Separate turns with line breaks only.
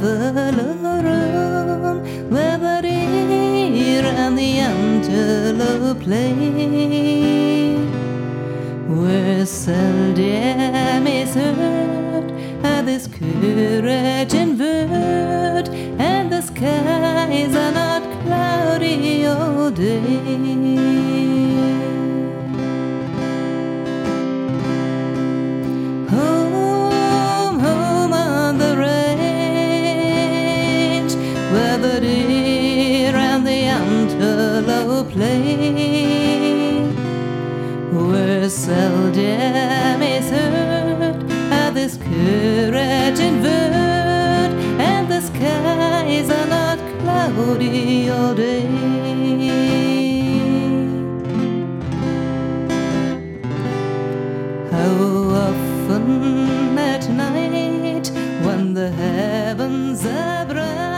buffalo roam, where the deer and the antelope play, where seldom is heard this courage and word, and the skies are not cloudy all day. Home, home on the range, where the deer and the antelope play, where seldom is heard this courage and word, and the skies are not cloudy all day. How often at night, when the heavens are bright,